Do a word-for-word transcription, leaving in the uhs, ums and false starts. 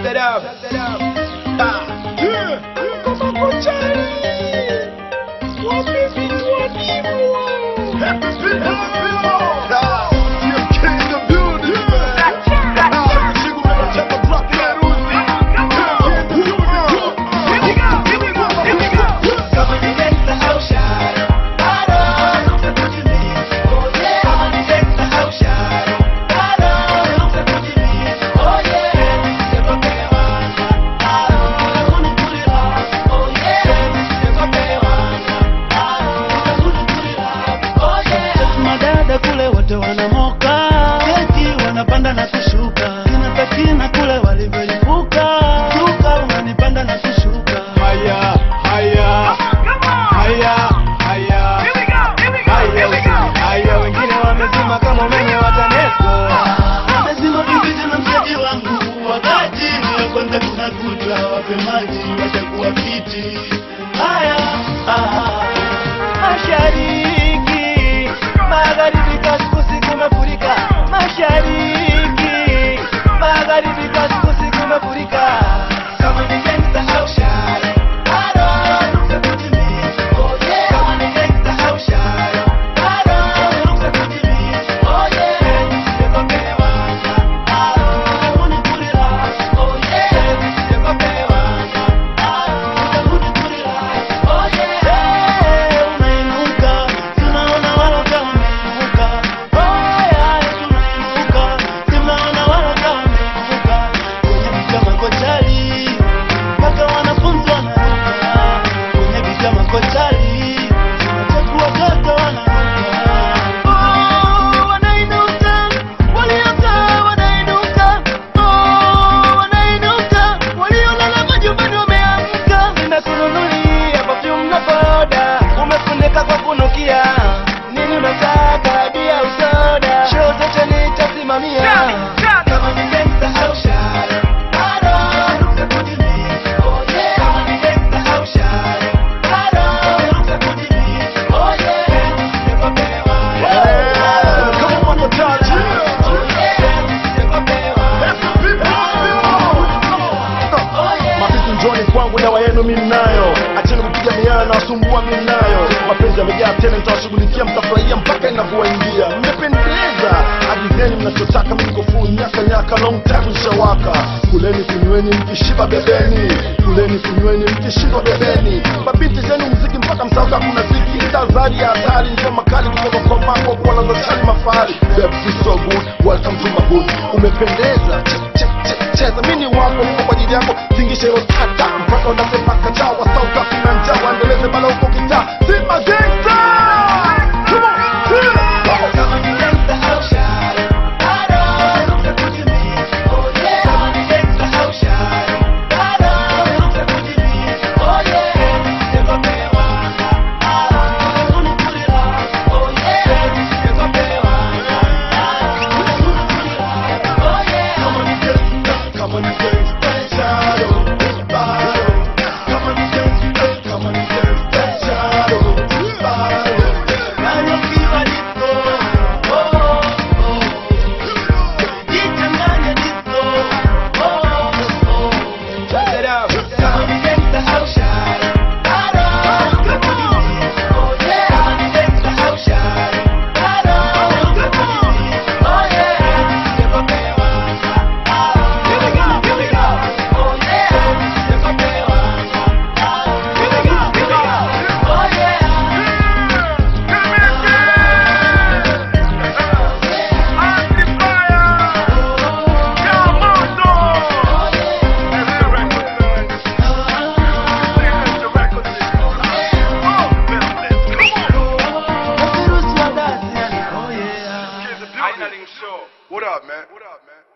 it up. Shut it up. Ah. Yeah. Come on, Charlie. What is it? What is it? Happy people. Ah. You're king of beauty, man. Ah. Single man, check the block, man. Here we go. Here we go. Here we go. Coming against the ocean. I don't know what you mean. Oh yeah. Coming against the ocean. I don't know what you mean. Oh yeah. Never pay one. I don't know who to love. Oh yeah. Never pay one. I don't know who to love. Oh yeah. Madada kule wote wanamoka. Keki wanapanda na kushuka. Kina Petina kule walivyolipuka. Shuka unanipanda na kushuka. Haya, haya. Haya, haya. Here we go, here we go, here we go. Haya, wengine wamezima kama umeme wa TANESCO. Lazima tupite na mshikaji wangu. Wakati ya kwanza kuna kutwa wape maji watakuwa fiti. Haya, ah, mashariki, magharibi kasikusi kumefurika. Mashariki, magharibi kasikusi kumefurika. Kama ni gangsta ocean, I don't know what you mean. Oh yeah. Kama ni gangsta ocean, I don't know what you mean. Oh yeah. Never pay one. I don't wanna put it off. Oh yeah. Never pay one. I don't wanna put it off. Oh yeah. Hey, unainuka, tunaona wala kama umeinuka. Oh yeah, tunainuka, tunaona wala kama umeinuka. Kwenye vijama kochali, mpaka wanafunzi wanaruka. Kwenye vijama kochali, tunachukua watoto wanaruka. Oh, wanainuka, walioka wanainuka. Oh, wanainuka, waliolala majumbani wameamka. Nimekununulia perfume na poda, umefunika kwa kunukia. Nini unataka, bia au soda? Show zote nitasimamia. Kama ni gangsta ocean, I don't know what you mean. Oh yeah. Kama ni gangsta ocean, I don't know what you mean. Oh yeah. Never pay one. Yeah. Come on, one more time. Yeah. Oh yeah. Never pay one. Oh yeah. Mapenzi njoni kwangu, dawa yenu mimi nayo. Acheni kupiga miaya na wasumbua mimi nayo. Mapenzi yamejaa tena, nitawashughulikia, mtafurahia mpaka inapowaingia. Mmependeza, agizeni mnachotaka, mimi niko full nyaka nyaka, long time nishawaka. Kuleni kunyweni mkishiba bebeni, kuleni kunyweni mkishiba bebeni. Mabinti zenu mziki mpaka msauka kuna ziki. Tazari ya hatari, ngoma kali kutoka kwa mambo kwa laza chali mafahari. Baby so good, welcome to my hood. Umependeza, check check check cheza, mimi ni wako, niko kwa ajili yako. Tingisha hilo tata, mpaka unasema kacha wa sauka kuna njaa, waendeleze bala huko kitaa. Sima gangsta! Come on, yeah! Kama ni gangsta ocean, I don't know what you mean. Oh yeah. Kama ni gangsta ocean, I don't know what you mean. Oh yeah. Never pay one. I don't wanna put it off. Oh yeah. Never pay one. I don't wanna put it off. Oh yeah. Come on, gangsta, come on, gangsta, shadow, shadow. Come on, gangsta, come on, gangsta, shadow, shadow. Nayokiwa disco, oh oh oh. Jichanganya disco, oh oh. Shut it up. Kama ni gangsta ocean, I don't know what you mean. Oh yeah. Kama ni gangsta ocean, I don't know what you mean. Oh yeah. Never pay one. Here we go, here we go. Oh yeah. Never pay one. Here we go, here we go. Oh yeah. What up, man? What up, man?